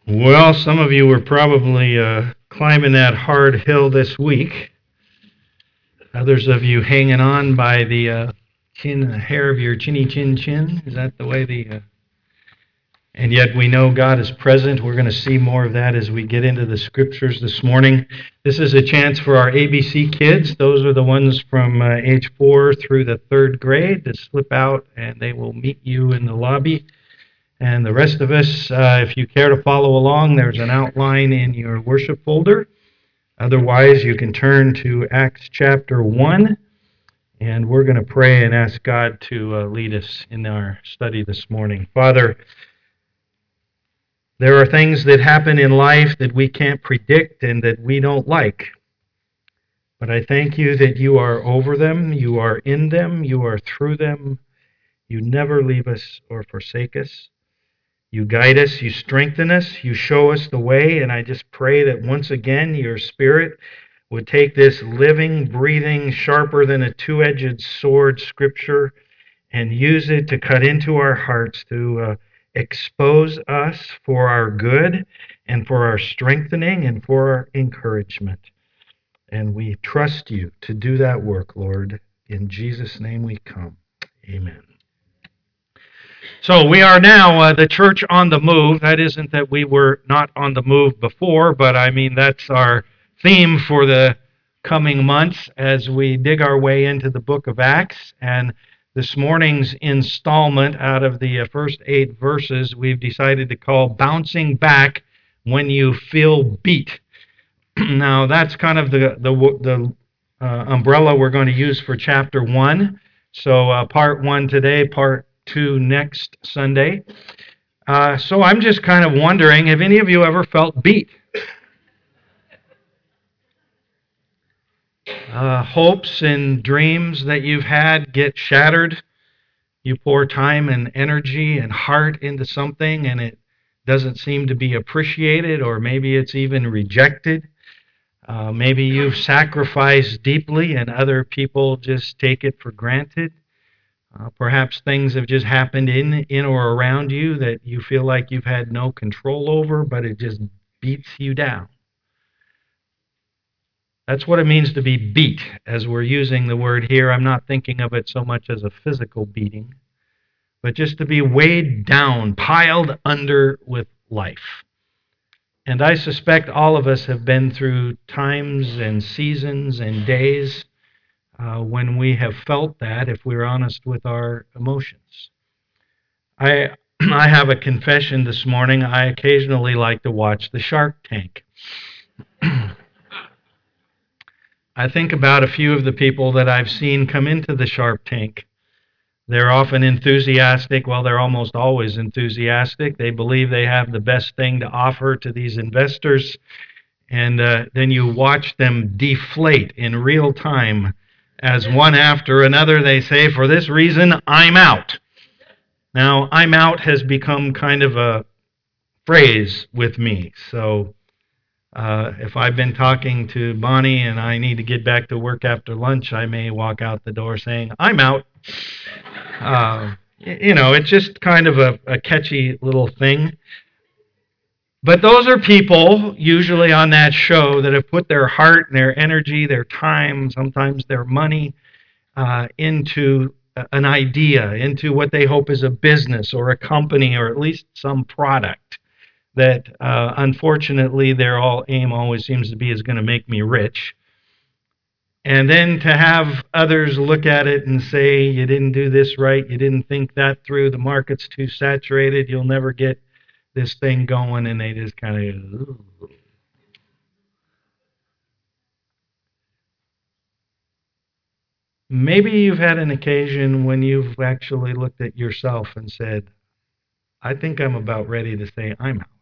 Well, some of you were probably climbing that hard hill this week. Others of you hanging on by the hair of your chinny chin chin. Is that the way and yet we know God is present. We're going to see more of that as we get into the scriptures this morning. This is a chance for our ABC kids. Those are the ones from age 4 through the 3rd grade to slip out, and they will meet you in the lobby. And the rest of us, if you care to follow along, there's an outline in your worship folder. Otherwise, you can turn to Acts chapter 1, and we're going to pray and ask God to lead us in our study this morning. Father, there are things that happen in life that we can't predict and that we don't like. But I thank you that you are over them, you are in them, you are through them. You never leave us or forsake us. You guide us, you strengthen us, you show us the way, and I just pray that once again your Spirit would take this living, breathing, sharper than a two-edged sword scripture and use it to cut into our hearts, to expose us for our good and for our strengthening and for our encouragement. And we trust you to do that work, Lord. In Jesus' name we come. Amen. So we are now the church on the move. That isn't that we were not on the move before, but I mean that's our theme for the coming months as we dig our way into the book of Acts. And this morning's installment out of the first 8 verses we've decided to call Bouncing Back When You Feel Beat. Now that's kind of the umbrella we're going to use for chapter 1. So part 1 today, part 2 next Sunday. So I'm just kind of wondering, have any of you ever felt beat? Hopes and dreams that you've had get shattered. You pour time and energy and heart into something and it doesn't seem to be appreciated, or maybe it's even rejected. Maybe you've sacrificed deeply and other people just take it for granted. Perhaps things have just happened in or around you that you feel like you've had no control over, but it just beats you down. That's what it means to be beat, as we're using the word here. I'm not thinking of it so much as a physical beating, but just to be weighed down, piled under with life. And I suspect all of us have been through times and seasons and days when we have felt that, if we're honest with our emotions. I have a confession this morning. I occasionally like to watch the Shark Tank. I think about a few of the people that I've seen come into the Shark Tank. They're often enthusiastic. Well, they're almost always enthusiastic. They believe they have the best thing to offer to these investors. And then you watch them deflate in real time as one after another they say, for this reason, I'm out. Now, I'm out has become kind of a phrase with me. So if I've been talking to Bonnie and I need to get back to work after lunch, I may walk out the door saying, I'm out. It's just kind of a catchy little thing. But those are people, usually on that show, that have put their heart and their energy, their time, sometimes their money, into an idea, into what they hope is a business or a company or at least some product that, unfortunately, their aim always seems to be is going to make me rich. And then to have others look at it and say, you didn't do this right, you didn't think that through, the market's too saturated, you'll never get this thing going, and they just kind of go, ooh. Maybe you've had an occasion when you've actually looked at yourself and said, I think I'm about ready to say I'm out.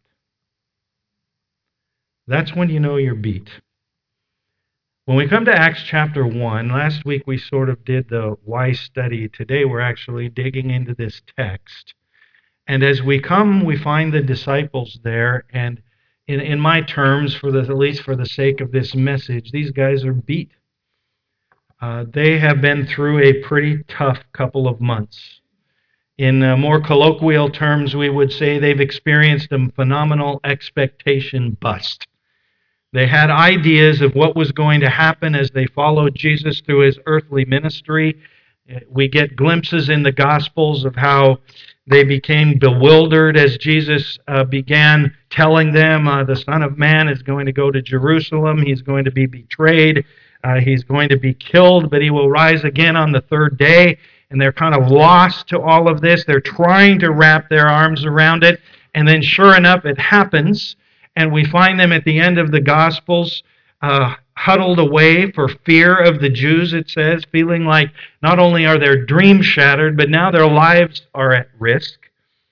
That's when you know you're beat. When we come to Acts chapter 1, last week we sort of did the why study. Today we're actually digging into this text. And as we come, we find the disciples there. And in my terms, at least for the sake of this message, these guys are beat. They have been through a pretty tough couple of months. In more colloquial terms, we would say they've experienced a phenomenal expectation bust. They had ideas of what was going to happen as they followed Jesus through his earthly ministry. We get glimpses in the Gospels of how they became bewildered as Jesus began telling them the Son of Man is going to go to Jerusalem, he's going to be betrayed, he's going to be killed, but he will rise again on the third day. And they're kind of lost to all of this. They're trying to wrap their arms around it. And then sure enough, it happens. And we find them at the end of the Gospels huddled away for fear of the Jews, it says, feeling like not only are their dreams shattered, but now their lives are at risk.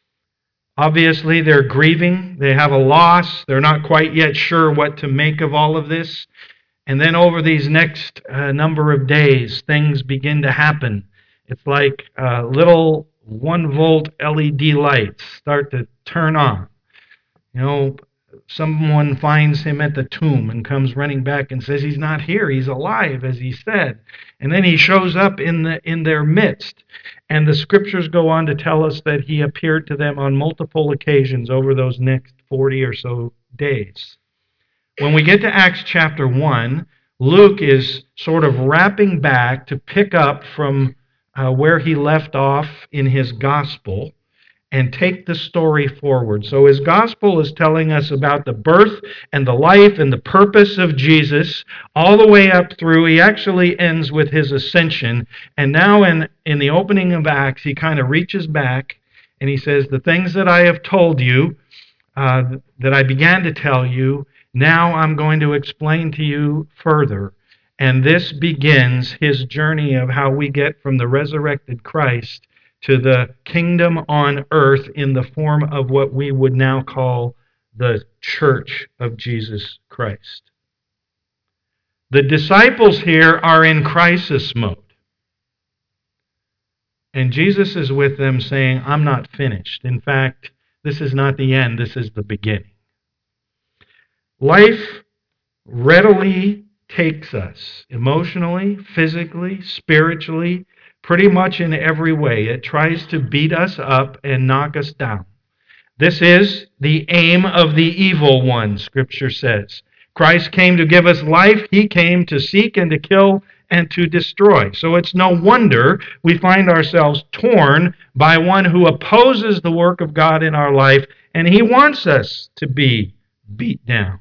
Obviously, they're grieving. They have a loss. They're not quite yet sure what to make of all of this. And then over these next number of days, things begin to happen. It's like little 1-volt LED lights start to turn on. You know, someone finds him at the tomb and comes running back and says he's not here, he's alive, as he said. And then he shows up in their midst. And the scriptures go on to tell us that he appeared to them on multiple occasions over those next 40 or so days. When we get to Acts chapter 1, Luke is sort of wrapping back to pick up from where he left off in his gospel and take the story forward. So his gospel is telling us about the birth and the life and the purpose of Jesus all the way up through. He actually ends with his ascension. And now in the opening of Acts, he kind of reaches back and he says, the things that I have told you, that I began to tell you, now I'm going to explain to you further. And this begins his journey of how we get from the resurrected Christ to the kingdom on earth in the form of what we would now call the church of Jesus Christ. The disciples here are in crisis mode. And Jesus is with them saying, I'm not finished. In fact, this is not the end, this is the beginning. Life readily takes us emotionally, physically, spiritually, pretty much in every way. It tries to beat us up and knock us down. This is the aim of the evil one, Scripture says. Christ came to give us life. He came to seek and to kill and to destroy. So it's no wonder we find ourselves torn by one who opposes the work of God in our life, and he wants us to be beat down.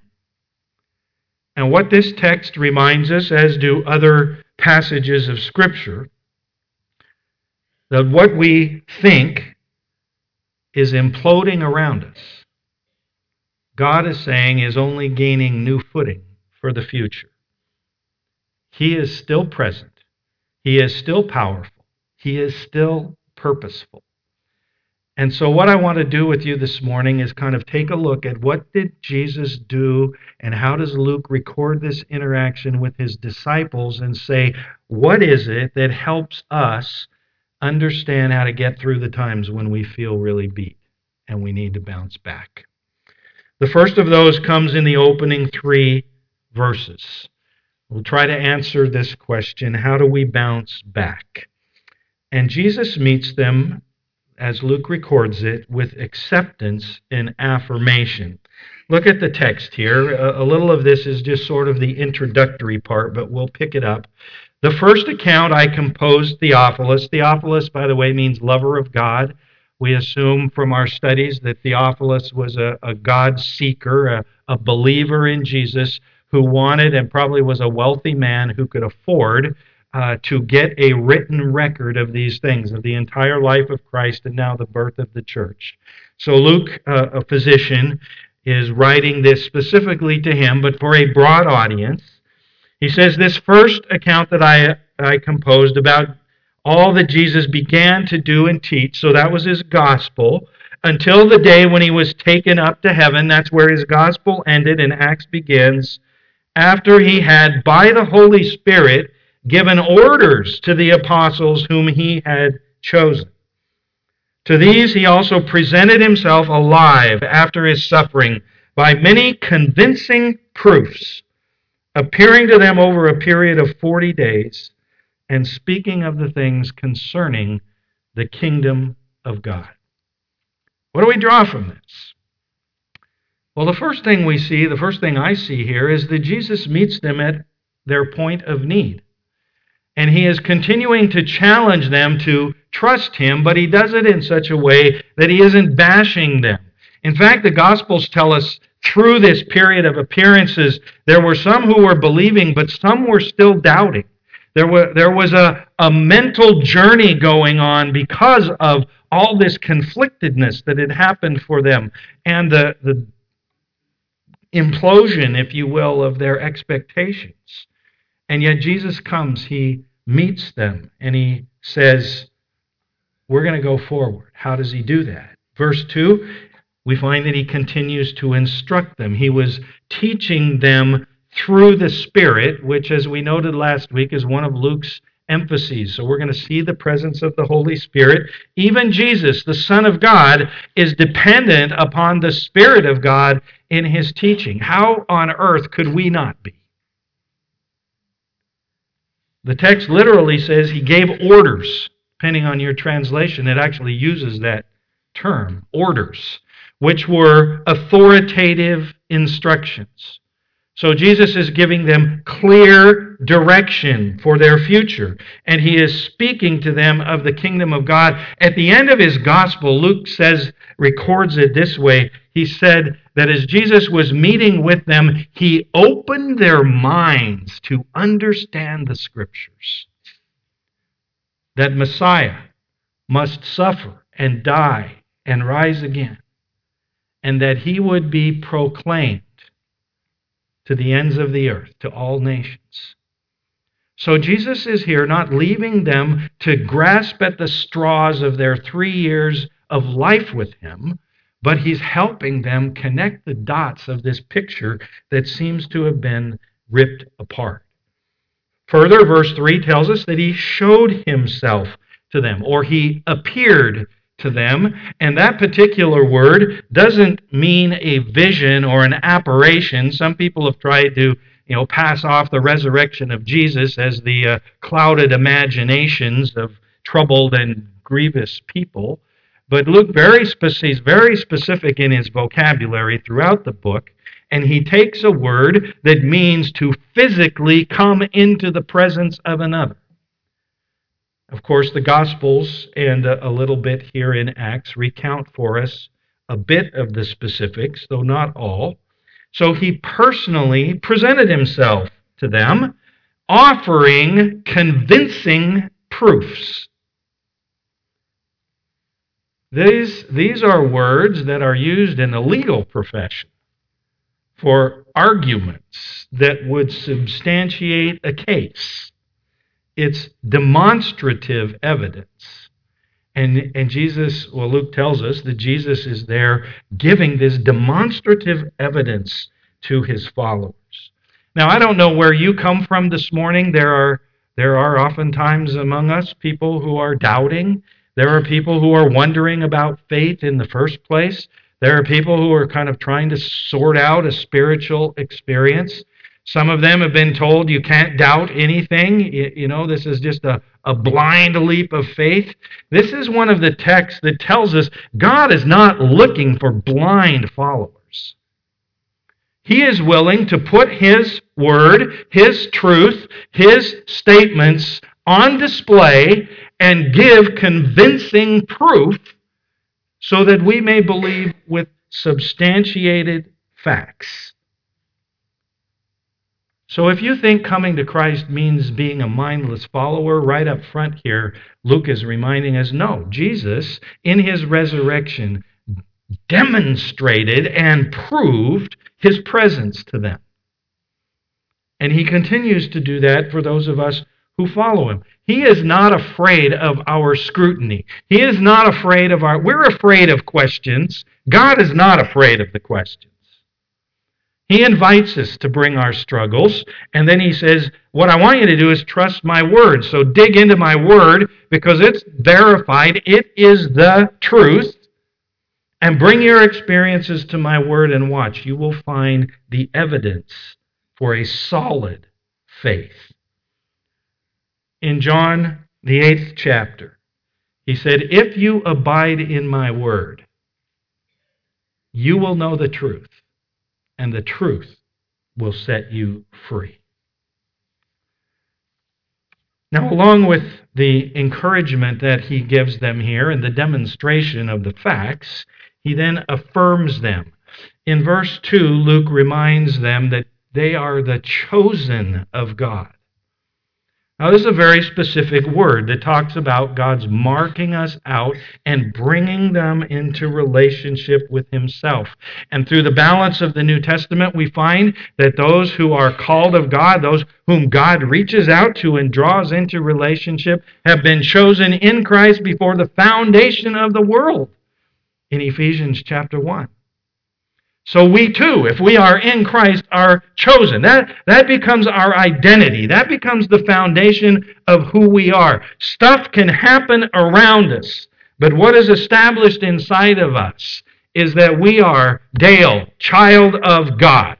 And what this text reminds us, as do other passages of Scripture, that what we think is imploding around us, God is saying is only gaining new footing for the future. He is still present. He is still powerful. He is still purposeful. And so what I want to do with you this morning is kind of take a look at what did Jesus do and how does Luke record this interaction with his disciples and say, what is it that helps us understand how to get through the times when we feel really beat and we need to bounce back. The first of those comes in the opening 3 verses. We'll try to answer this question, how do we bounce back? And Jesus meets them, as Luke records it, with acceptance and affirmation. Look at the text here. A little of this is just sort of the introductory part, but we'll pick it up. The first account I composed, Theophilus. Theophilus, by the way, means lover of God. We assume from our studies that Theophilus was a God seeker, a believer in Jesus who wanted and probably was a wealthy man who could afford to get a written record of these things, of the entire life of Christ and now the birth of the church. So Luke, a physician, is writing this specifically to him, but for a broad audience. He says, this first account that I composed about all that Jesus began to do and teach, so that was his gospel, until the day when he was taken up to heaven. That's where his gospel ended and Acts begins, after he had, by the Holy Spirit, given orders to the apostles whom he had chosen. To these he also presented himself alive after his suffering by many convincing proofs, appearing to them over a period of 40 days, and speaking of the things concerning the kingdom of God. What do we draw from this? Well, the first thing I see here is that Jesus meets them at their point of need. And he is continuing to challenge them to trust him, but he does it in such a way that he isn't bashing them. In fact, the Gospels tell us through this period of appearances, there were some who were believing, but some were still doubting. There was a mental journey going on because of all this conflictedness that had happened for them and the implosion, if you will, of their expectations. And yet Jesus comes, he meets them, and he says, we're going to go forward. How does he do that? Verse 2, we find that he continues to instruct them. He was teaching them through the Spirit, which, as we noted last week, is one of Luke's emphases. So we're going to see the presence of the Holy Spirit. Even Jesus, the Son of God, is dependent upon the Spirit of God in his teaching. How on earth could we not be? The text literally says he gave orders. Depending on your translation, it actually uses that term, orders, which were authoritative instructions. So Jesus is giving them clear direction for their future, and he is speaking to them of the kingdom of God. At the end of his gospel, Luke records it this way. He said that as Jesus was meeting with them, he opened their minds to understand the Scriptures. That Messiah must suffer and die and rise again, and that he would be proclaimed to the ends of the earth, to all nations. So Jesus is here not leaving them to grasp at the straws of their 3 years of life with him, but he's helping them connect the dots of this picture that seems to have been ripped apart. Further, verse 3 tells us that he showed himself to them, or he appeared to them. And that particular word doesn't mean a vision or an apparition. Some people have tried to pass off the resurrection of Jesus as the clouded imaginations of troubled and grievous people. But Luke is very specific in his vocabulary throughout the book, and he takes a word that means to physically come into the presence of another. Of course, the Gospels and a little bit here in Acts recount for us a bit of the specifics, though not all. So he personally presented himself to them, offering convincing proofs. These are words that are used in the legal profession for arguments that would substantiate a case. It's demonstrative evidence. And Jesus, Luke tells us that Jesus is there giving this demonstrative evidence to his followers. Now, I don't know where you come from this morning. There are oftentimes among us people who are doubting. There are people who are wondering about faith in the first place. There are people who are kind of trying to sort out a spiritual experience. Some of them have been told you can't doubt anything. This is just a blind leap of faith. This is one of the texts that tells us God is not looking for blind followers. He is willing to put his word, his truth, his statements on display and give convincing proof so that we may believe with substantiated facts. So if you think coming to Christ means being a mindless follower, right up front here, Luke is reminding us, no, Jesus, in his resurrection, demonstrated and proved his presence to them. And he continues to do that for those of us who follow him. He is not afraid of our scrutiny. He is not afraid of we're afraid of questions. God is not afraid of the questions. He invites us to bring our struggles, and then he says, what I want you to do is trust my word. So dig into my word because it's verified. It is the truth. And bring your experiences to my word and watch. You will find the evidence for a solid faith. In John, the 8th chapter, He said, if you abide in my word, you will know the truth, and the truth will set you free. Now, along with the encouragement that he gives them here and the demonstration of the facts, he then affirms them. In verse 2, Luke reminds them that they are the chosen of God. Now, this is a very specific word that talks about God's marking us out and bringing them into relationship with himself. And through the balance of the New Testament, we find that those who are called of God, those whom God reaches out to and draws into relationship, have been chosen in Christ before the foundation of the world in Ephesians chapter 1. So we too, if we are in Christ, are chosen. That becomes our identity. That becomes the foundation of who we are. Stuff can happen around us, but what is established inside of us is that we are Dale, child of God.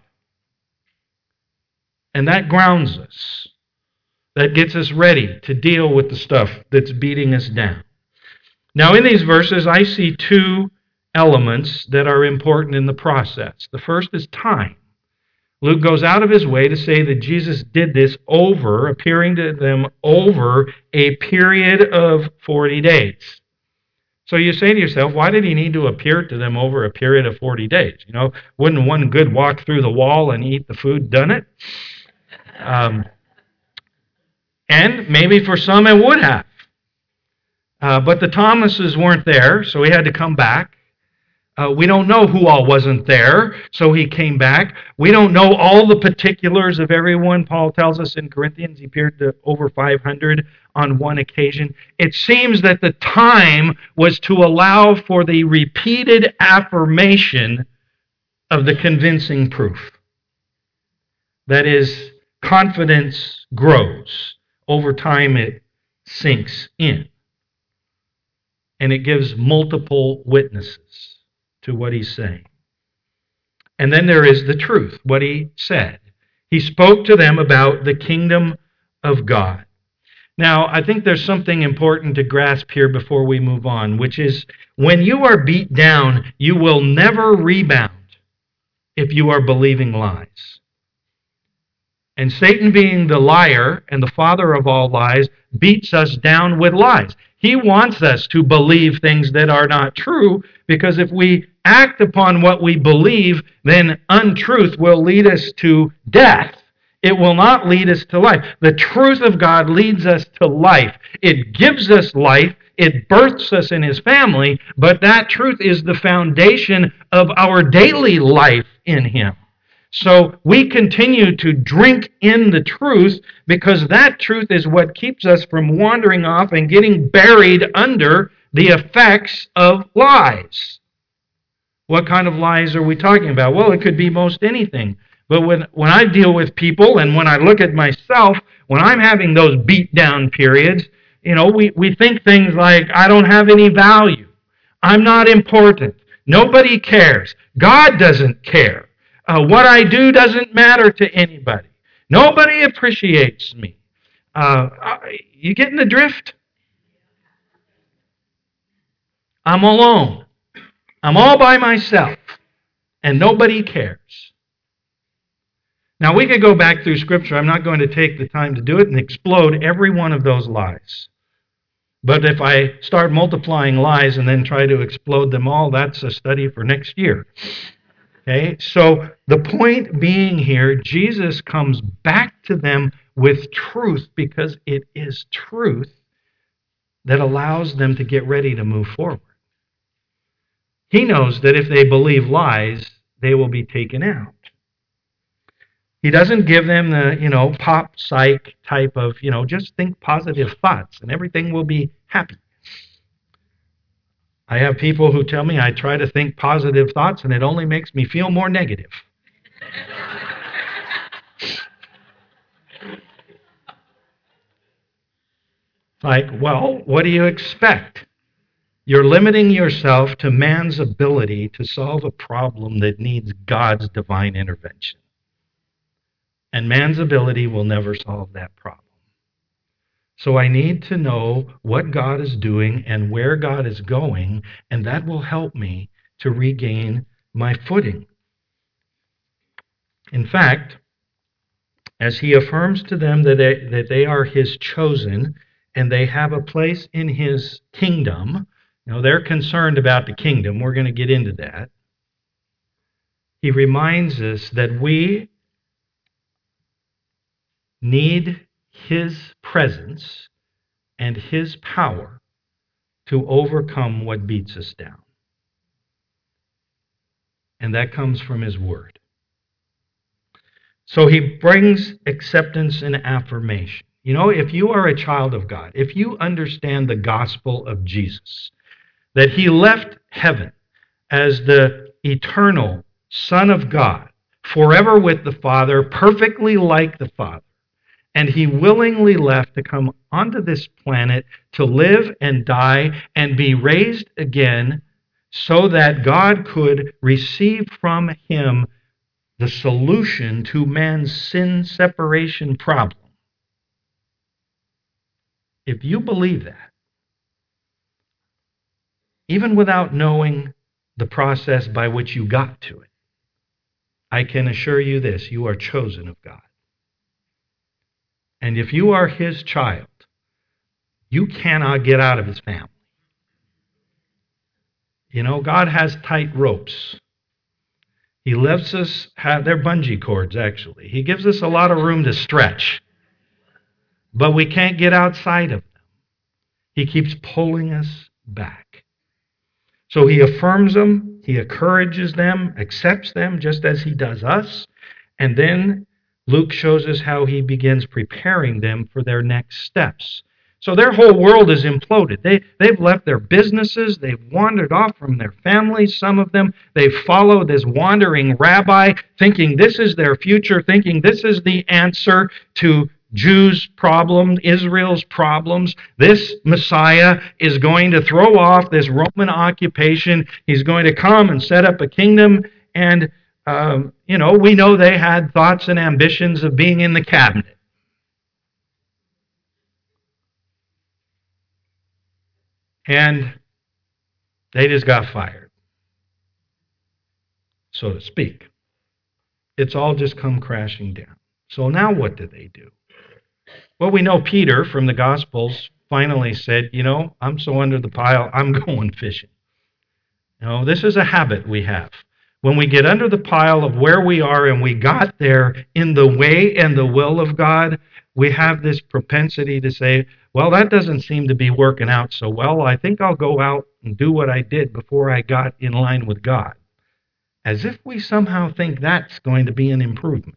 And that grounds us. That gets us ready to deal with the stuff that's beating us down. Now, in these verses, I see two elements that are important in the process. The first is time. Luke goes out of his way to say that Jesus did this appearing to them over a period of 40 days. So you say to yourself, why did he need to appear to them over a period of 40 days? Wouldn't one good walk through the wall and eat the food done it? And maybe for some it would have. But the Thomases weren't there, so he had to come back. We don't know who all wasn't there, so he came back. We don't know all the particulars of everyone. Paul tells us in Corinthians he appeared to over 500 on one occasion. It seems that the time was to allow for the repeated affirmation of the convincing proof. That is, confidence grows. Over time it sinks in. And it gives multiple witnesses to what he's saying. And then there is the truth, what he said. He spoke to them about the kingdom of God. Now, I think there's something important to grasp here before we move on, which is when you are beat down, you will never rebound if you are believing lies. And Satan, being the liar and the father of all lies, beats us down with lies. He wants us to believe things that are not true, because if we act upon what we believe, then untruth will lead us to death. It will not lead us to life. The truth of God leads us to life. It gives us life. It births us in his family, but that truth is the foundation of our daily life in him. So we continue to drink in the truth because that truth is what keeps us from wandering off and getting buried under the effects of lies. What kind of lies are we talking about? Well, it could be most anything. But when I deal with people and when I look at myself, when I'm having those beat down periods, we think things like, I don't have any value. I'm not important. Nobody cares. God doesn't care. What I do doesn't matter to anybody. Nobody appreciates me. You getting the drift? I'm alone. I'm all by myself. And nobody cares. Now, we could go back through Scripture. I'm not going to take the time to do it and explode every one of those lies. But if I start multiplying lies and then try to explode them all, that's a study for next year. Okay, so the point being here, Jesus comes back to them with truth because it is truth that allows them to get ready to move forward. He knows that if they believe lies, they will be taken out. He doesn't give them the, pop psych type of, just think positive thoughts and everything will be happy. I have people who tell me I try to think positive thoughts and it only makes me feel more negative. Like, well, what do you expect? You're limiting yourself to man's ability to solve a problem that needs God's divine intervention. And man's ability will never solve that problem. So I need to know what God is doing and where God is going, and that will help me to regain my footing. In fact, as he affirms to them that they are his chosen and they have a place in his kingdom, they're concerned about the kingdom. We're going to get into that. He reminds us that we need his presence and his power to overcome what beats us down. And that comes from his word. So he brings acceptance and affirmation. If you are a child of God, if you understand the gospel of Jesus, that he left heaven as the eternal Son of God, forever with the Father, perfectly like the Father, and he willingly left to come onto this planet to live and die and be raised again so that God could receive from him the solution to man's sin separation problem. If you believe that, even without knowing the process by which you got to it, I can assure you this: you are chosen of God. And if you are his child, you cannot get out of his family. God has tight ropes. He lets us have, they're bungee cords, actually. He gives us a lot of room to stretch, but we can't get outside of them. He keeps pulling us back. So he affirms them, he encourages them, accepts them just as he does us, and then Luke shows us how he begins preparing them for their next steps. So their whole world is imploded. They've left their businesses. They've wandered off from their families. Some of them, they've followed this wandering rabbi, thinking this is their future, thinking this is the answer to Jews' problems, Israel's problems. This Messiah is going to throw off this Roman occupation. He's going to come and set up a kingdom. And, we know they had thoughts and ambitions of being in the cabinet. And they just got fired, so to speak. It's all just come crashing down. So now what do they do? Well, we know Peter from the Gospels finally said, I'm so under the pile, I'm going fishing. This is a habit we have. When we get under the pile of where we are and we got there in the way and the will of God, we have this propensity to say, well, that doesn't seem to be working out so well. I think I'll go out and do what I did before I got in line with God. As if we somehow think that's going to be an improvement.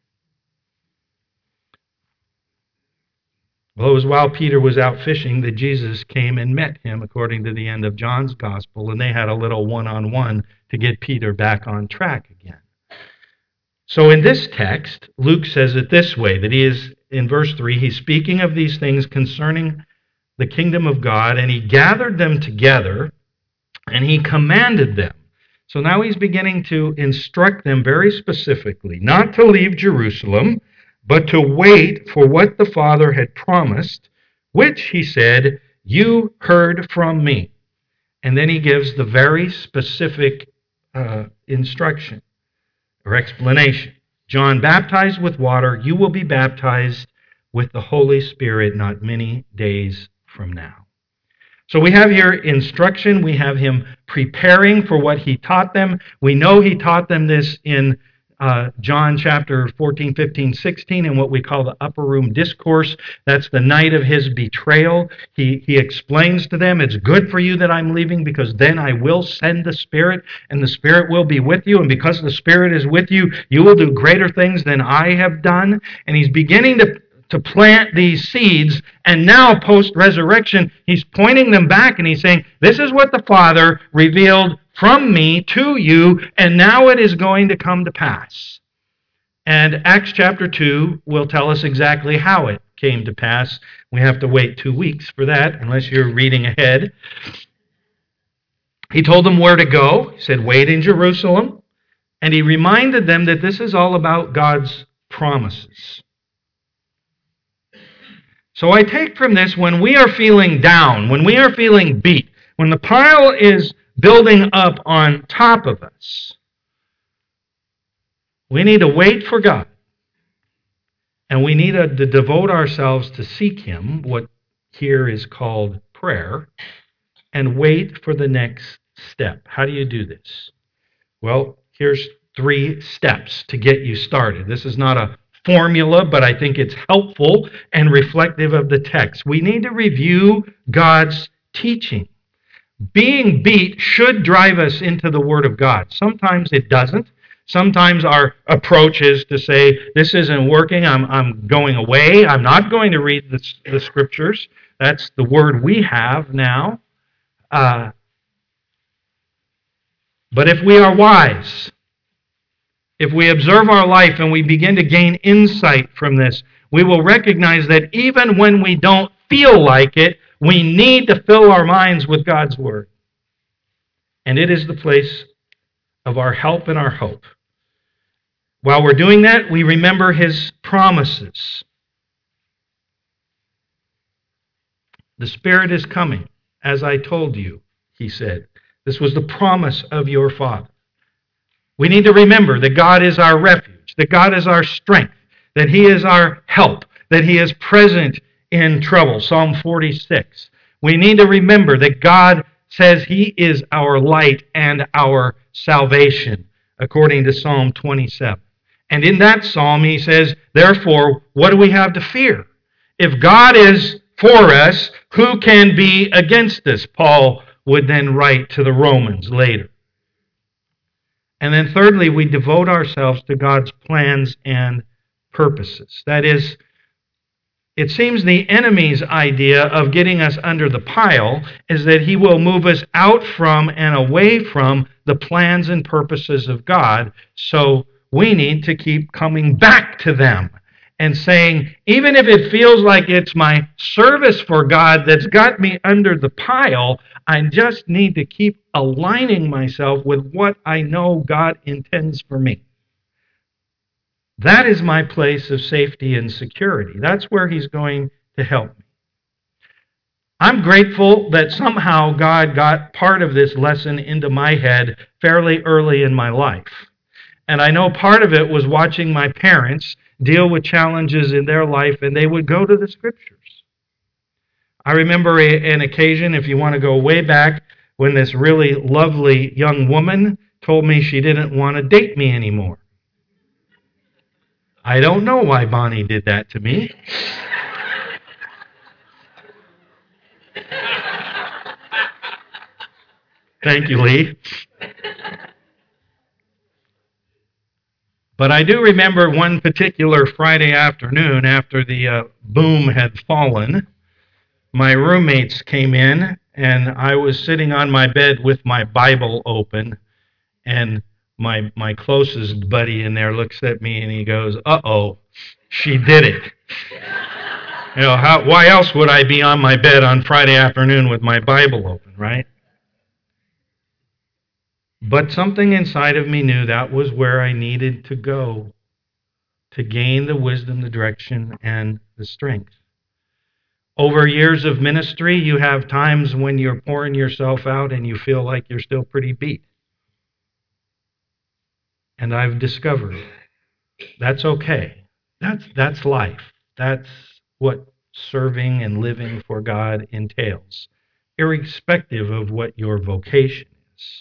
Well, it was while Peter was out fishing that Jesus came and met him, according to the end of John's Gospel, and they had a little one-on-one to get Peter back on track again. So in this text, Luke says it this way, that he is, in verse 3, he's speaking of these things concerning the kingdom of God, and he gathered them together, and he commanded them. So now he's beginning to instruct them very specifically, not to leave Jerusalem, but to wait for what the Father had promised, which, he said, you heard from me. And then he gives the very specific instruction or explanation. John baptized with water, you will be baptized with the Holy Spirit not many days from now. So we have here instruction. We have him preparing for what he taught them. We know he taught them this in John chapter 14, 15, 16 in what we call the upper room discourse. That's the night of his betrayal. He explains to them, it's good for you that I'm leaving because then I will send the Spirit and the Spirit will be with you. And because the Spirit is with you, you will do greater things than I have done. And he's beginning to plant these seeds, and now post-resurrection, he's pointing them back and he's saying, this is what the Father revealed from me to you, and now it is going to come to pass. And Acts chapter 2 will tell us exactly how it came to pass. We have to wait 2 weeks for that, unless you're reading ahead. He told them where to go. He said, wait in Jerusalem. And he reminded them that this is all about God's promises. So I take from this, when we are feeling down, when we are feeling beat, when the pile is building up on top of us, we need to wait for God. And we need to devote ourselves to seek Him, what here is called prayer, and wait for the next step. How do you do this? Well, here's 3 steps to get you started. This is not a formula, but I think it's helpful and reflective of the text. We need to review God's teaching. Being beat should drive us into the Word of God. Sometimes it doesn't. Sometimes our approach is to say, this isn't working, I'm going away, I'm not going to read the Scriptures. That's the word we have now. But if we are wise, if we observe our life and we begin to gain insight from this, we will recognize that even when we don't feel like it, we need to fill our minds with God's Word. And it is the place of our help and our hope. While we're doing that, we remember His promises. The Spirit is coming, as I told you, He said. This was the promise of your Father. We need to remember that God is our refuge, that God is our strength, that He is our help, that He is present in trouble. Psalm 46. We need to remember that God says He is our light and our salvation, according to Psalm 27. And in that psalm, he says, therefore, what do we have to fear? If God is for us, who can be against us? Paul would then write to the Romans later. And then thirdly, we devote ourselves to God's plans and purposes. That is, it seems the enemy's idea of getting us under the pile is that he will move us out from and away from the plans and purposes of God. So we need to keep coming back to them and saying, even if it feels like it's my service for God that's got me under the pile, I just need to keep aligning myself with what I know God intends for me. That is my place of safety and security. That's where He's going to help me. I'm grateful that somehow God got part of this lesson into my head fairly early in my life. And I know part of it was watching my parents deal with challenges in their life, and they would go to the Scriptures. I remember an occasion, if you want to go way back, when this really lovely young woman told me she didn't want to date me anymore. I don't know why Bonnie did that to me. Thank you, Lee. But I do remember one particular Friday afternoon after the boom had fallen, my roommates came in, and I was sitting on my bed with my Bible open, and my closest buddy in there looks at me and he goes, uh-oh, she did it. You know, why else would I be on my bed on Friday afternoon with my Bible open, right? But something inside of me knew that was where I needed to go to gain the wisdom, the direction, and the strength. Over years of ministry, you have times when you're pouring yourself out and you feel like you're still pretty beat. And I've discovered that's okay. That's life. That's what serving and living for God entails, irrespective of what your vocation is.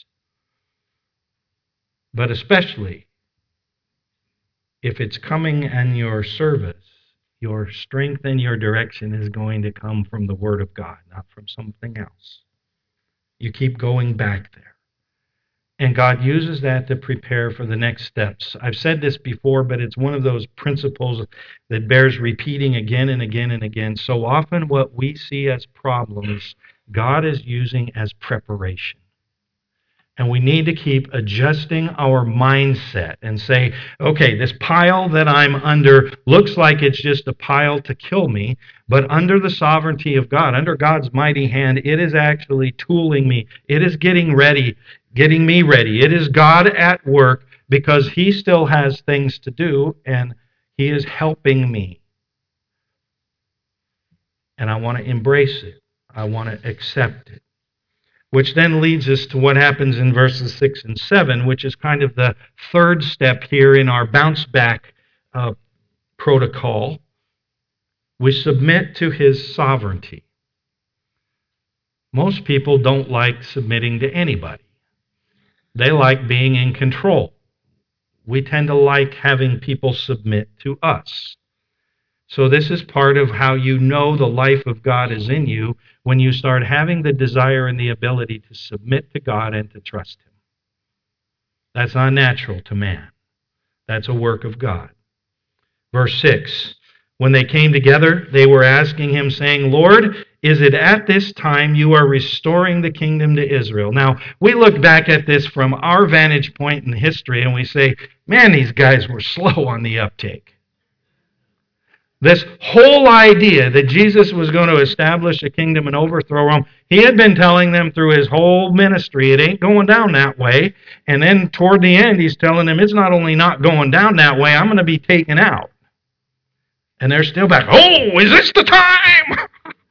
But especially if it's coming in your service, your strength and your direction is going to come from the Word of God, not from something else. You keep going back there. And God uses that to prepare for the next steps. I've said this before, but it's one of those principles that bears repeating again and again and again. So often what we see as problems, God is using as preparation. And we need to keep adjusting our mindset and say, okay, this pile that I'm under looks like it's just a pile to kill me, but under the sovereignty of God, under God's mighty hand, it is actually tooling me. It is getting me ready. It is God at work because He still has things to do and He is helping me. and I want to embrace it. I want to accept it. Which then leads us to what happens in verses 6 and 7, which is kind of the third step here in our bounce back protocol. We submit to his sovereignty. Most people don't like submitting to anybody. They like being in control. We tend to like having people submit to us. So this is part of how you know the life of God is in you, when you start having the desire and the ability to submit to God and to trust him. That's not natural to man. That's a work of God. Verse 6, when they came together, they were asking him, saying, Lord, is it at this time you are restoring the kingdom to Israel? Now, we look back at this from our vantage point in history, and we say, man, these guys were slow on the uptake. This whole idea that Jesus was going to establish a kingdom and overthrow Rome, he had been telling them through his whole ministry, it ain't going down that way. And then toward the end, he's telling them, it's not only not going down that way, I'm going to be taken out. And they're still back, oh, is this the time?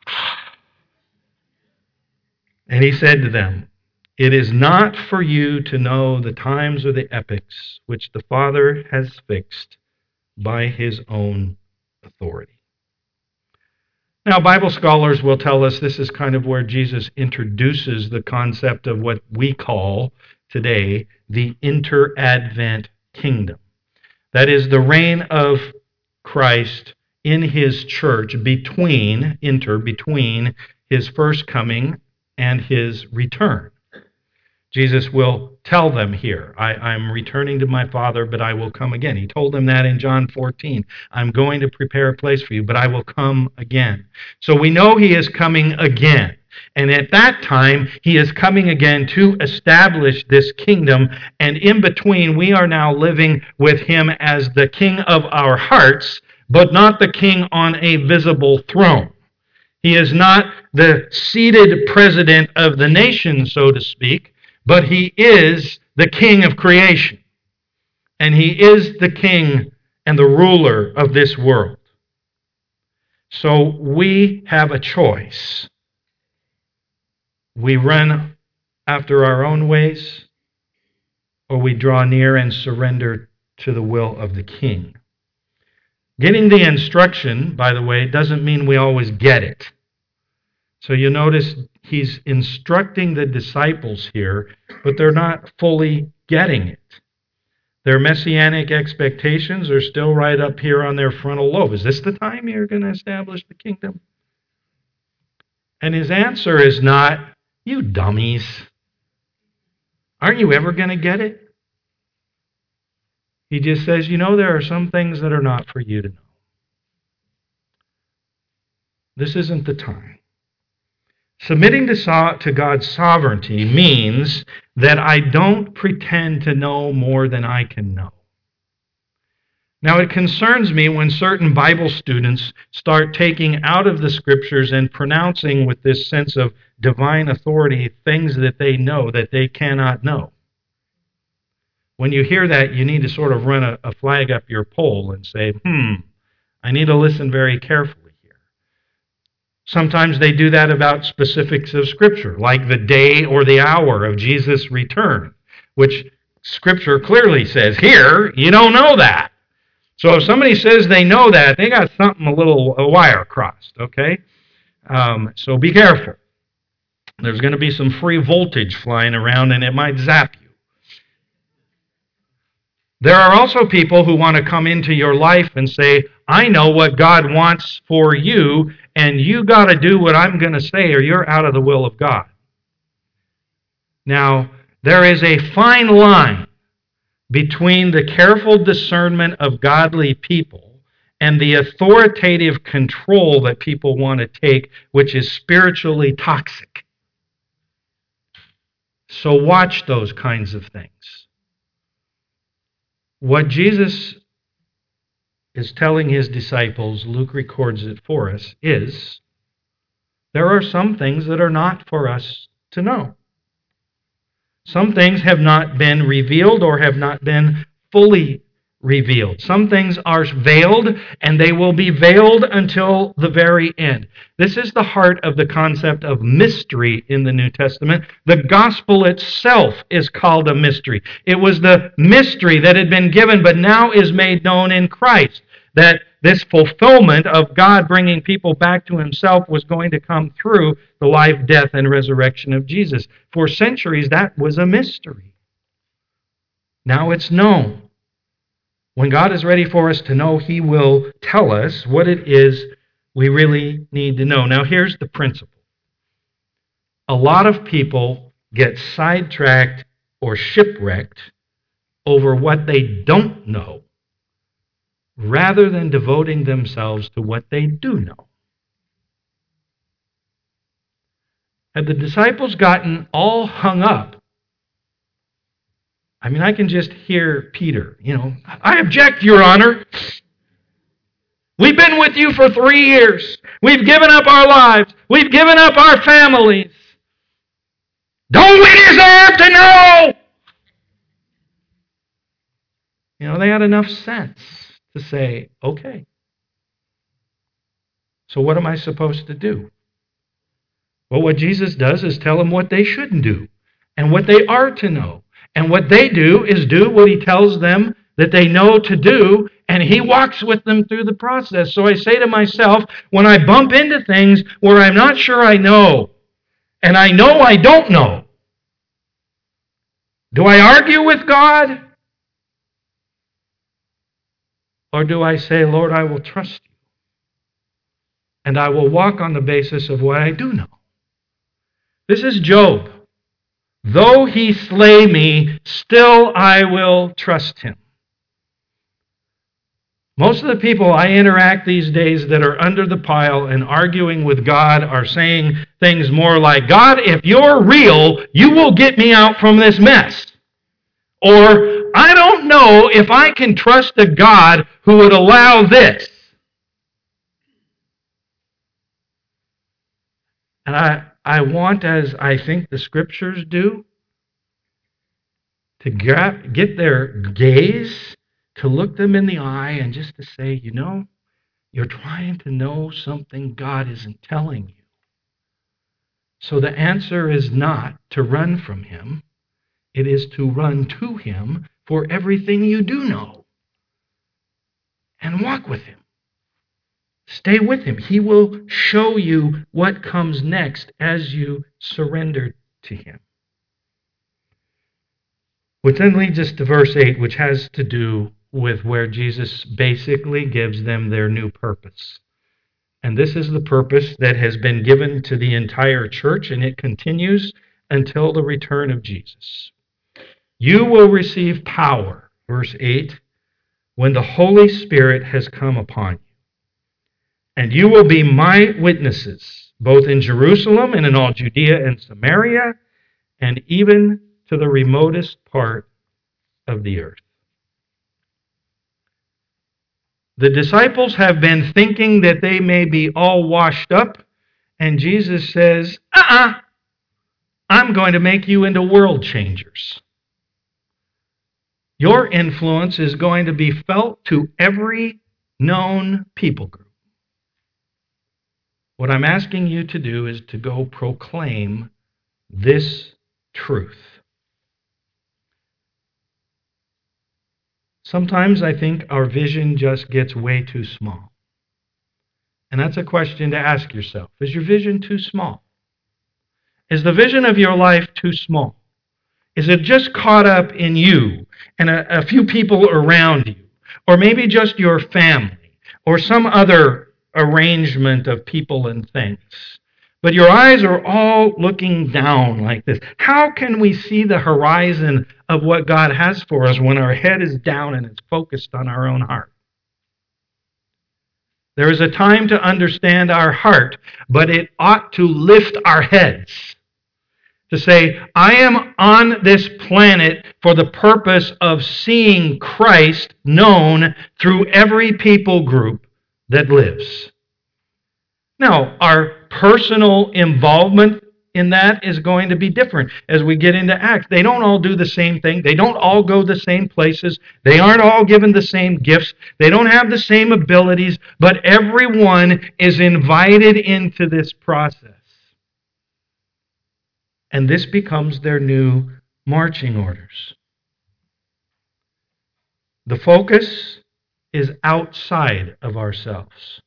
And he said to them, it is not for you to know the times or the epochs which the Father has fixed by his own authority. Now, Bible scholars will tell us this is kind of where Jesus introduces the concept of what we call today the inter-advent kingdom. That is the reign of Christ in his church between his first coming and his return. Jesus will tell them here, I'm returning to my Father, but I will come again. He told them that in John 14. I'm going to prepare a place for you, but I will come again. So we know he is coming again. And at that time, he is coming again to establish this kingdom. And in between, we are now living with him as the king of our hearts, but not the king on a visible throne. He is not the seated president of the nation, so to speak, but he is the king of creation. And he is the king and the ruler of this world. So we have a choice. We run after our own ways, or we draw near and surrender to the will of the king. Getting the instruction, by the way, doesn't mean we always get it. So you notice he's instructing the disciples here, but they're not fully getting it. Their messianic expectations are still right up here on their frontal lobe. Is this the time you're going to establish the kingdom? And his answer is not, you dummies. Aren't you ever going to get it? He just says, there are some things that are not for you to know. This isn't the time. Submitting to God's sovereignty means that I don't pretend to know more than I can know. Now, it concerns me when certain Bible students start taking out of the Scriptures and pronouncing with this sense of divine authority things that they know that they cannot know. When you hear that, you need to sort of run a flag up your pole and say, I need to listen very carefully. Sometimes they do that about specifics of Scripture, like the day or the hour of Jesus' return, which Scripture clearly says, here, you don't know that. So if somebody says they know that, they got something a wire crossed, okay? So be careful. There's going to be some free voltage flying around, and it might zap you. There are also people who want to come into your life and say, I know what God wants for you, and you got to do what I'm going to say, or you're out of the will of God. Now, there is a fine line between the careful discernment of godly people and the authoritative control that people want to take, which is spiritually toxic. So watch those kinds of things. What Jesus is telling his disciples, Luke records it for us, is there are some things that are not for us to know. Some things have not been revealed or have not been fully revealed. Some things are veiled, and they will be veiled until the very end. This is the heart of the concept of mystery in the New Testament. The gospel itself is called a mystery. It was the mystery that had been given, but now is made known in Christ. That this fulfillment of God bringing people back to himself was going to come through the life, death, and resurrection of Jesus. For centuries, that was a mystery. Now it's known. When God is ready for us to know, he will tell us what it is we really need to know. Now, here's the principle. A lot of people get sidetracked or shipwrecked over what they don't know, rather than devoting themselves to what they do know. Had the disciples gotten all hung up, I can just hear Peter, I object, Your Honor. We've been with you for 3 years. We've given up our lives. We've given up our families. Don't we deserve to know? They had enough sense to say, okay. So what am I supposed to do? Well, what Jesus does is tell them what they shouldn't do and what they are to know. And what they do is do what he tells them that they know to do, and he walks with them through the process. So I say to myself, when I bump into things where I'm not sure I know, and I know I don't know, do I argue with God? Or do I say, Lord, I will trust you, and I will walk on the basis of what I do know? This is Job. Though he slay me, still I will trust him. Most of the people I interact these days that are under the pile and arguing with God are saying things more like, God, if you're real, you will get me out from this mess. Or, I don't know if I can trust a God who would allow this. And I want, as I think the Scriptures do, to get their gaze, to look them in the eye and just to say, you're trying to know something God isn't telling you. So the answer is not to run from him. It is to run to him for everything you do know. And walk with him. Stay with him. He will show you what comes next as you surrender to him. Which then leads us to verse 8, which has to do with where Jesus basically gives them their new purpose. And this is the purpose that has been given to the entire church, and it continues until the return of Jesus. You will receive power, verse 8, when the Holy Spirit has come upon you. And you will be my witnesses, both in Jerusalem and in all Judea and Samaria, and even to the remotest part of the earth. The disciples have been thinking that they may be all washed up, and Jesus says, I'm going to make you into world changers. Your influence is going to be felt to every known people group. What I'm asking you to do is to go proclaim this truth. Sometimes I think our vision just gets way too small. And that's a question to ask yourself. Is your vision too small? Is the vision of your life too small? Is it just caught up in you and a few people around you? Or maybe just your family? Or some other arrangement of people and things? But your eyes are all looking down like this. How can we see the horizon of what God has for us when our head is down and it's focused on our own heart? There is a time to understand our heart, but it ought to lift our heads. To say, I am on this planet for the purpose of seeing Christ known through every people group that lives. Now, our personal involvement in that is going to be different as we get into Acts. They don't all do the same thing. They don't all go the same places. They aren't all given the same gifts. They don't have the same abilities, but everyone is invited into this process. And this becomes their new marching orders. The focus is outside of ourselves.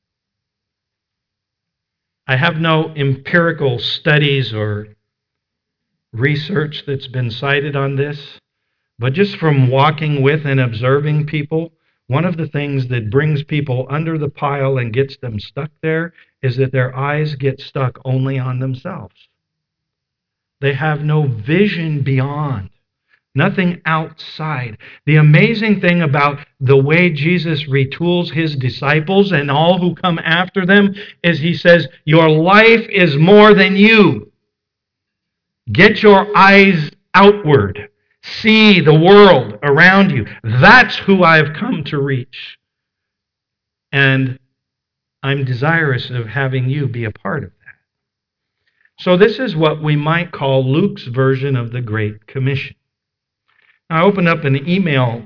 I have no empirical studies or research that's been cited on this, but just from walking with and observing people, one of the things that brings people under the pile and gets them stuck there is that their eyes get stuck only on themselves. They have no vision beyond. Nothing outside. The amazing thing about the way Jesus retools his disciples and all who come after them is he says, your life is more than you. Get your eyes outward. See the world around you. That's who I've come to reach. And I'm desirous of having you be a part of that. So this is what we might call Luke's version of the Great Commission. I opened up an email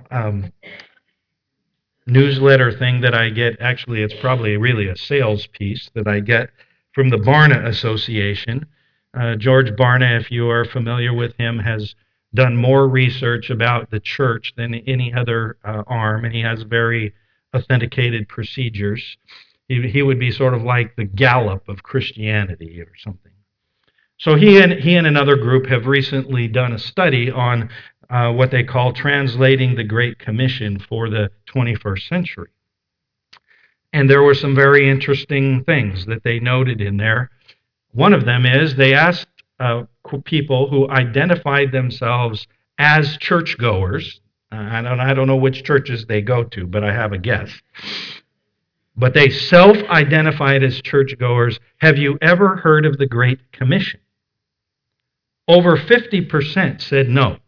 newsletter thing that I get. Actually, it's probably really a sales piece that I get from the Barna Association. George Barna, if you are familiar with him, has done more research about the church than any other arm, and he has very authenticated procedures. He would be sort of like the Gallup of Christianity or something. So he and another group have recently done a study on what they call translating the Great Commission for the 21st century. And there were some very interesting things that they noted in there. One of them is they asked people who identified themselves as churchgoers. I don't know which churches they go to, but I have a guess. But they self-identified as churchgoers. Have you ever heard of the Great Commission? Over 50% said no.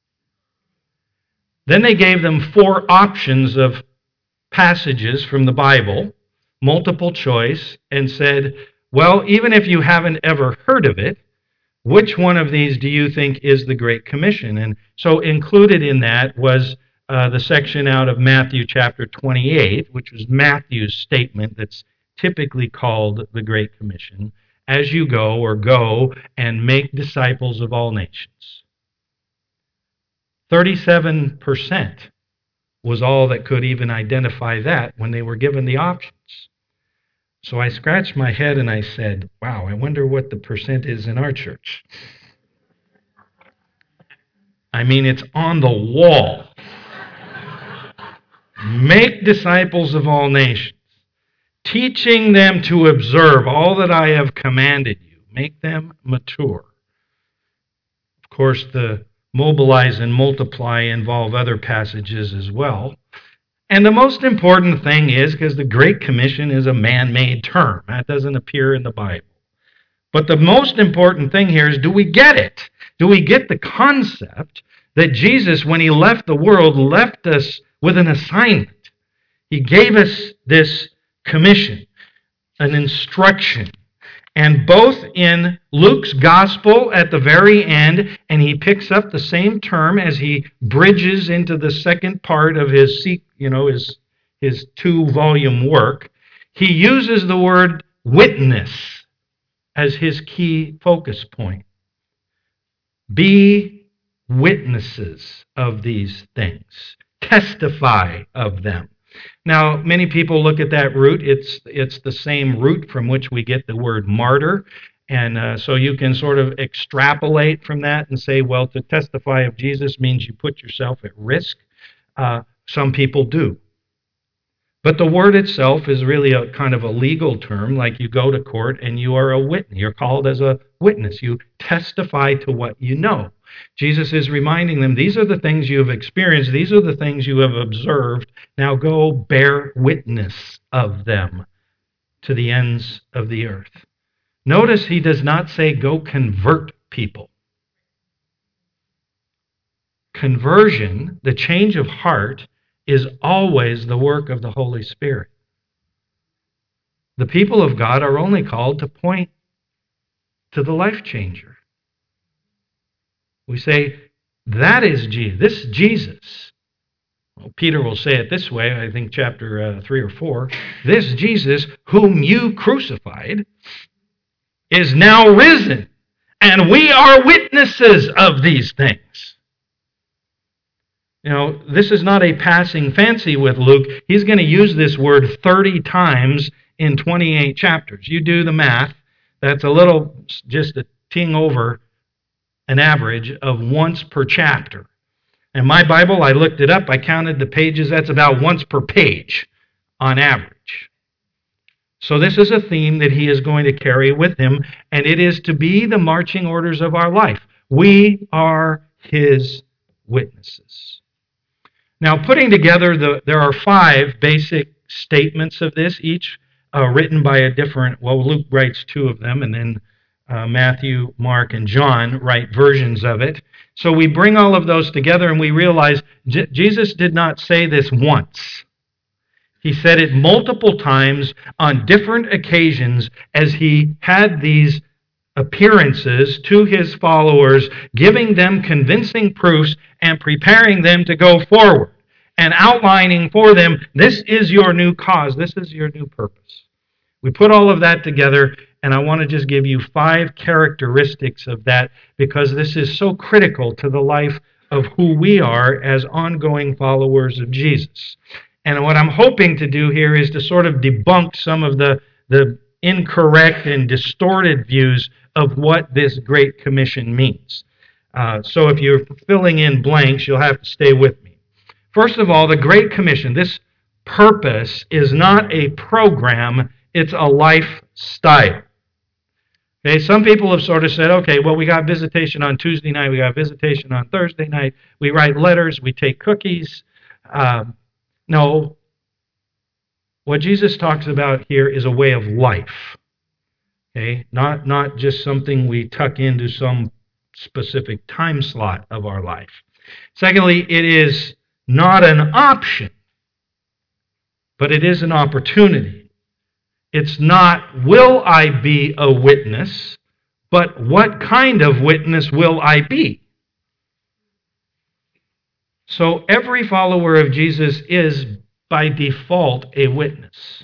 Then they gave them 4 options of passages from the Bible, multiple choice, and said, well, even if you haven't ever heard of it, which one of these do you think is the Great Commission? And so included in that was the section out of Matthew chapter 28, which was Matthew's statement that's typically called the Great Commission. As you go and make disciples of all nations. 37% was all that could even identify that when they were given the options. So I scratched my head and I said, wow, I wonder what the percent is in our church. I mean, it's on the wall. Make disciples of all nations, teaching them to observe all that I have commanded you. Make them mature. Of course, the mobilize and multiply involve other passages as well. And the most important thing is, because the Great Commission is a man-made term, that doesn't appear in the Bible. But the most important thing here is, do we get it? Do we get the concept that Jesus, when he left the world, left us with an assignment? He gave us this commission, an instruction. And both in Luke's gospel at the very end, and he picks up the same term as he bridges into the second part of his 2-volume work, he uses the word witness as his key focus point. Be witnesses of these things. Testify of them. Now, many people look at that root. It's the same root from which we get the word martyr. And so you can sort of extrapolate from that and say, well, to testify of Jesus means you put yourself at risk. Some people do. But the word itself is really a kind of a legal term, like you go to court and you are a witness. You're called as a witness. You testify to what you know. Jesus is reminding them, these are the things you have experienced. These are the things you have observed. Now go bear witness of them to the ends of the earth. Notice he does not say go convert people. Conversion, the change of heart, is always the work of the Holy Spirit. The people of God are only called to point to the life changer. We say, that is Jesus. This Jesus. Well, Peter will say it this way, I think chapter 3 or 4. This Jesus, whom you crucified, is now risen, and we are witnesses of these things. You know, this is not a passing fancy with Luke. He's going to use this word 30 times in 28 chapters. You do the math. That's a little, just a ting over an average of once per chapter. In my Bible, I looked it up. I counted the pages. That's about once per page on average. So this is a theme that he is going to carry with him, and it is to be the marching orders of our life. We are his witnesses. Now, putting together, there are 5 basic statements of this, each written by a different, well, Luke writes 2 of them, and then Matthew, Mark, and John write versions of it. So we bring all of those together and we realize Jesus did not say this once. He said it multiple times on different occasions as he had these appearances to his followers, giving them convincing proofs and preparing them to go forward and outlining for them, this is your new cause, this is your new purpose. We put all of that together, and I want to just give you 5 characteristics of that because this is so critical to the life of who we are as ongoing followers of Jesus. And what I'm hoping to do here is to sort of debunk some of the incorrect and distorted views of what this Great Commission means. So if you're filling in blanks, you'll have to stay with me. First of all, the Great Commission, this purpose is not a program, it's a lifestyle. Okay, some people have sort of said, okay, well, we got visitation on Tuesday night, we got visitation on Thursday night, we write letters, we take cookies. No, what Jesus talks about here is a way of life. Okay, not just something we tuck into some specific time slot of our life. Secondly, it is not an option, but it is an opportunity. It's not, will I be a witness, but what kind of witness will I be? So every follower of Jesus is, by default, a witness.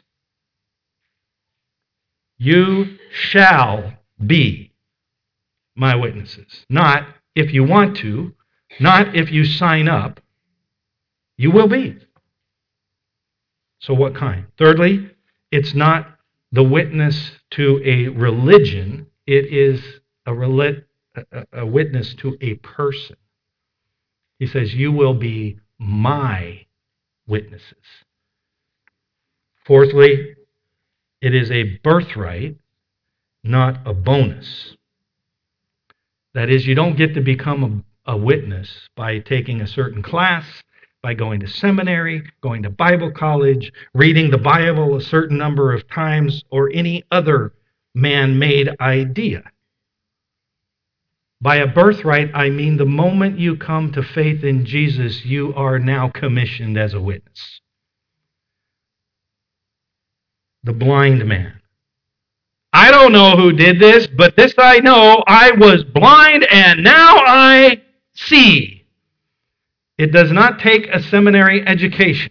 You shall be my witnesses. Not if you want to, not if you sign up. You will be. So what kind? Thirdly, it's not the witness to a religion. It is a witness to a person. He says, you will be my witnesses. Fourthly, it is a birthright, not a bonus. That is, you don't get to become a witness by taking a certain class, by going to seminary, going to Bible college, reading the Bible a certain number of times, or any other man-made idea. By a birthright, I mean the moment you come to faith in Jesus, you are now commissioned as a witness. The blind man. I don't know who did this, but this I know, I was blind and now I see. It does not take a seminary education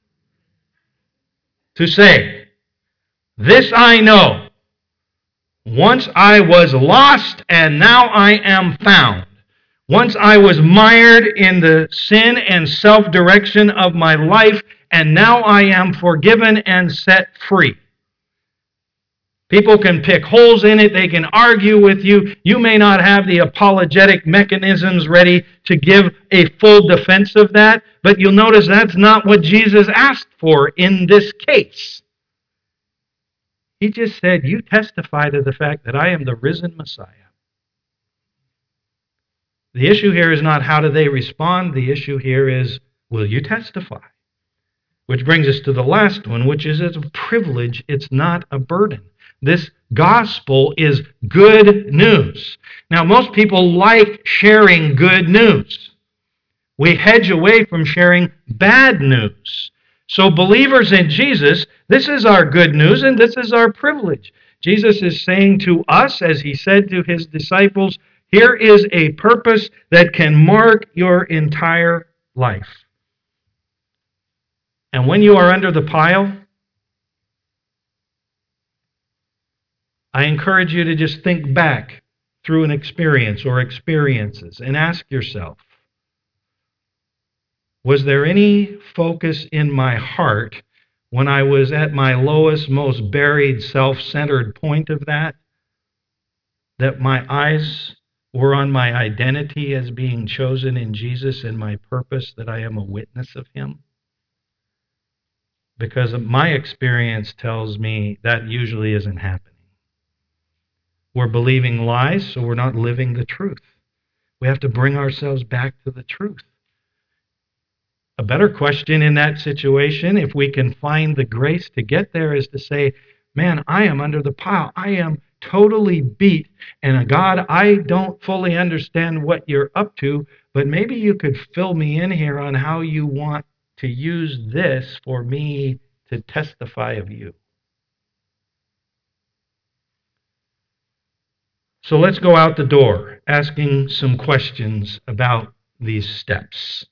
to say, this I know. Once I was lost and now I am found. Once I was mired in the sin and self-direction of my life and now I am forgiven and set free. People can pick holes in it. They can argue with you. You may not have the apologetic mechanisms ready to give a full defense of that, but you'll notice that's not what Jesus asked for in this case. He just said, you testify to the fact that I am the risen Messiah. The issue here is not how do they respond. The issue here is, will you testify? Which brings us to the last one, which is it's a privilege. It's not a burden. This gospel is good news. Now, most people like sharing good news. We hedge away from sharing bad news. So believers in Jesus, this is our good news and this is our privilege. Jesus is saying to us, as he said to his disciples, here is a purpose that can mark your entire life. And when you are under the pile, I encourage you to just think back through an experience or experiences and ask yourself, was there any focus in my heart when I was at my lowest, most buried, self-centered point of that my eyes were on my identity as being chosen in Jesus and my purpose that I am a witness of him? Because my experience tells me that usually isn't happening. We're believing lies, so we're not living the truth. We have to bring ourselves back to the truth. A better question in that situation, if we can find the grace to get there, is to say, man, I am under the pile. I am totally beat. And God, I don't fully understand what you're up to, but maybe you could fill me in here on how you want to use this for me to testify of you. So let's go out the door asking some questions about these steps.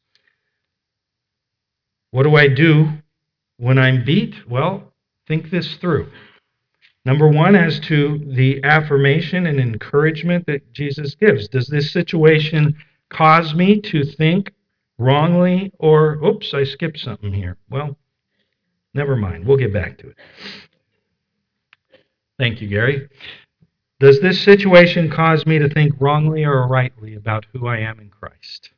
What do I do when I'm beat? Well, think this through. Number one, as to the affirmation and encouragement that Jesus gives. Does this situation cause me to think wrongly or, oops, I skipped something here? Well, never mind. We'll get back to it. Thank you, Gary. Does this situation cause me to think wrongly or rightly about who I am in Christ?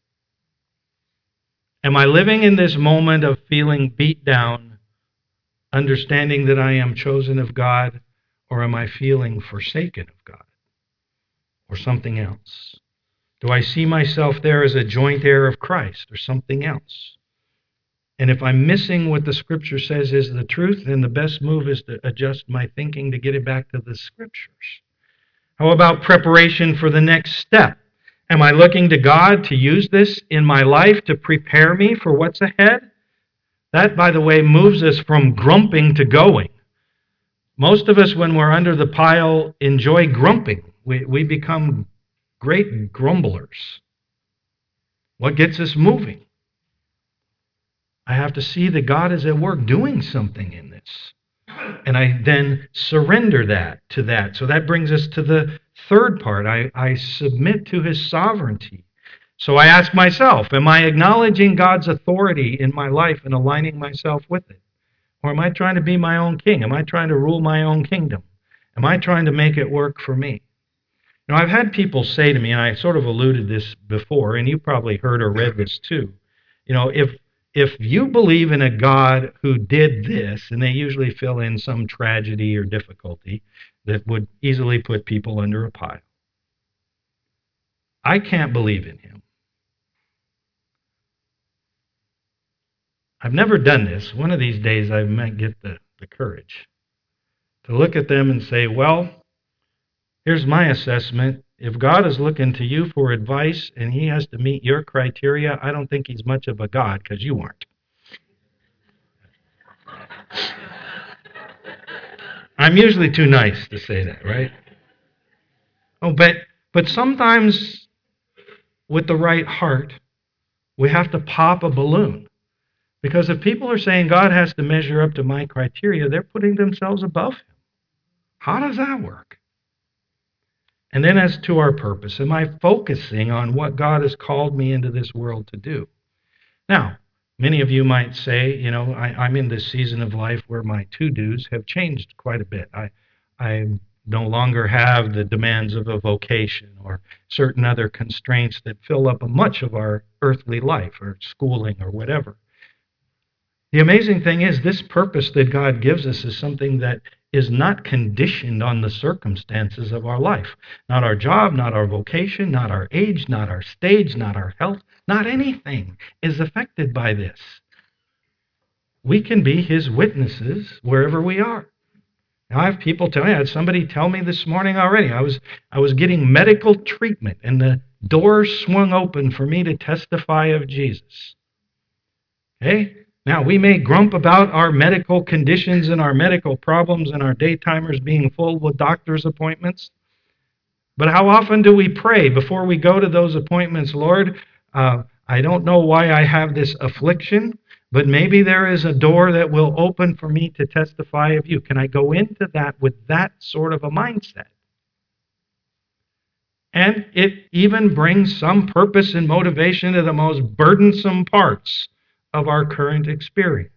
Am I living in this moment of feeling beat down, understanding that I am chosen of God, or am I feeling forsaken of God or something else? Do I see myself there as a joint heir of Christ or something else? And if I'm missing what the Scripture says is the truth, then the best move is to adjust my thinking to get it back to the Scriptures. How about preparation for the next step? Am I looking to God to use this in my life to prepare me for what's ahead? That, by the way, moves us from grumping to going. Most of us, when we're under the pile, enjoy grumping. We become great grumblers. What gets us moving? I have to see that God is at work doing something in this. And I then surrender that to that. So that brings us to the third part. I submit to his sovereignty. So I ask myself, am I acknowledging God's authority in my life and aligning myself with it? Or am I trying to be my own king? Am I trying to rule my own kingdom? Am I trying to make it work for me? Now, I've had people say to me, and I sort of alluded this before, and you probably heard or read this too, if you believe in a God who did this, and they usually fill in some tragedy or difficulty that would easily put people under a pile, I can't believe in him. I've never done this. One of these days I might get the courage to look at them and say, well, here's my assessment. If God is looking to you for advice and he has to meet your criteria, I don't think he's much of a God because you aren't. I'm usually too nice to say that, right? Oh, but sometimes with the right heart, we have to pop a balloon. Because if people are saying God has to measure up to my criteria, they're putting themselves above him. How does that work? And then as to our purpose, am I focusing on what God has called me into this world to do? Now, many of you might say, I'm in this season of life where my to-dos have changed quite a bit. I no longer have the demands of a vocation or certain other constraints that fill up much of our earthly life or schooling or whatever. The amazing thing is this purpose that God gives us is something that is not conditioned on the circumstances of our life. Not our job, not our vocation, not our age, not our stage, not our health, not anything is affected by this. We can be his witnesses wherever we are. Now, I have people tell me, I had somebody tell me this morning already, I was getting medical treatment and the doors swung open for me to testify of Jesus. Okay? Now, we may grump about our medical conditions and our medical problems and our daytimers being full with doctor's appointments, but how often do we pray before we go to those appointments? Lord, I don't know why I have this affliction, but maybe there is a door that will open for me to testify of you. Can I go into that with that sort of a mindset? And it even brings some purpose and motivation to the most burdensome parts of our current experience.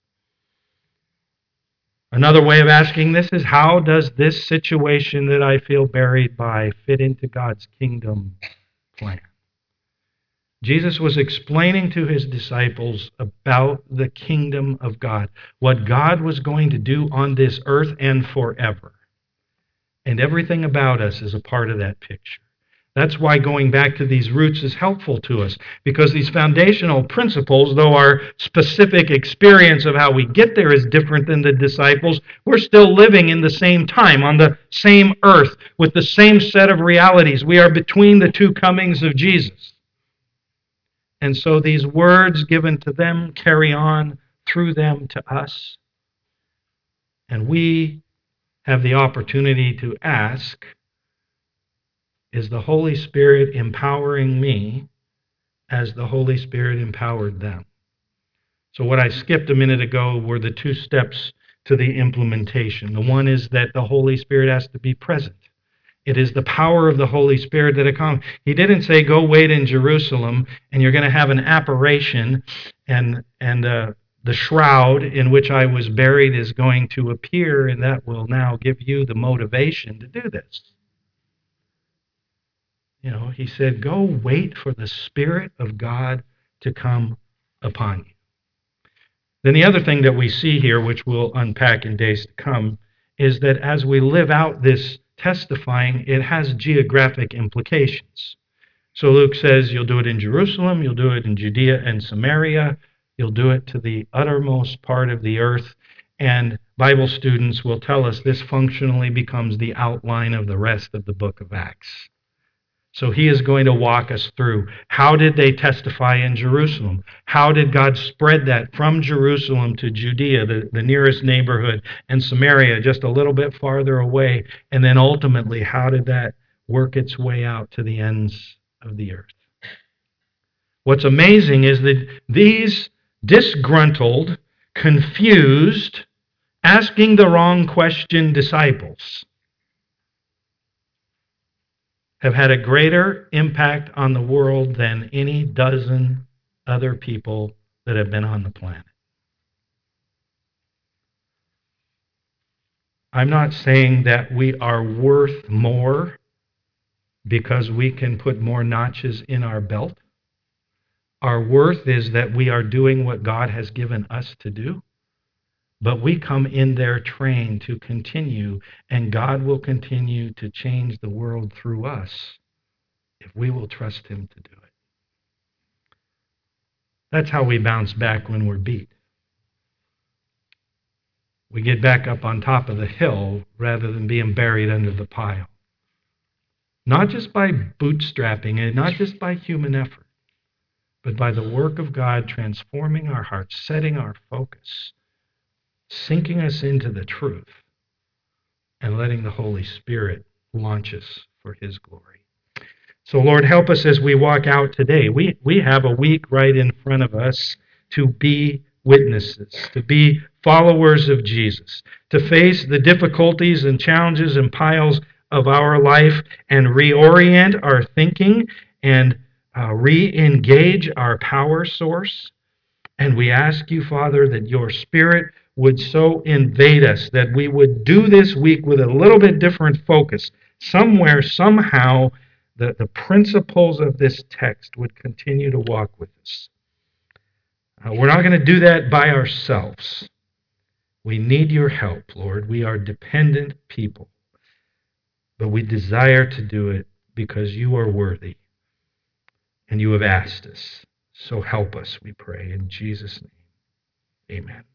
Another way of asking this is, how does this situation that I feel buried by fit into God's kingdom plan? Jesus was explaining to his disciples about the kingdom of God, what God was going to do on this earth and forever. And everything about us is a part of that picture. That's why going back to these roots is helpful to us, because these foundational principles, though our specific experience of how we get there is different than the disciples, we're still living in the same time, on the same earth, with the same set of realities. We are between the two comings of Jesus. And so these words given to them carry on through them to us. And we have the opportunity to ask, is the Holy Spirit empowering me as the Holy Spirit empowered them? So what I skipped a minute ago were the two steps to the implementation. The one is that the Holy Spirit has to be present. It is the power of the Holy Spirit that accomplishes. He didn't say, go wait in Jerusalem and you're going to have an apparition and the shroud in which I was buried is going to appear, and that will now give you the motivation to do this. He said, go wait for the Spirit of God to come upon you. Then the other thing that we see here, which we'll unpack in days to come, is that as we live out this testifying, it has geographic implications. So Luke says you'll do it in Jerusalem, you'll do it in Judea and Samaria, you'll do it to the uttermost part of the earth, and Bible students will tell us this functionally becomes the outline of the rest of the book of Acts. So he is going to walk us through. How did they testify in Jerusalem? How did God spread that from Jerusalem to Judea, the nearest neighborhood, and Samaria, just a little bit farther away? And then ultimately, how did that work its way out to the ends of the earth? What's amazing is that these disgruntled, confused, asking the wrong question disciples have had a greater impact on the world than any dozen other people that have been on the planet. I'm not saying that we are worth more because we can put more notches in our belt. Our worth is that we are doing what God has given us to do. But we come in their train to continue, and God will continue to change the world through us if we will trust him to do it. That's how we bounce back when we're beat. We get back up on top of the hill rather than being buried under the pile. Not just by bootstrapping it, not just by human effort, but by the work of God transforming our hearts, setting our focus, sinking us into the truth, and letting the Holy Spirit launch us for his glory. So, Lord, help us as we walk out today. We have a week right in front of us to be witnesses, to be followers of Jesus, to face the difficulties and challenges and piles of our life and reorient our thinking and re-engage our power source. And we ask you, Father, that your Spirit would so invade us that we would do this week with a little bit different focus. Somewhere, somehow, the principles of this text would continue to walk with us. We're not going to do that by ourselves. We need your help, Lord. We are dependent people. But we desire to do it because you are worthy and you have asked us. So help us, we pray. In Jesus' name, amen.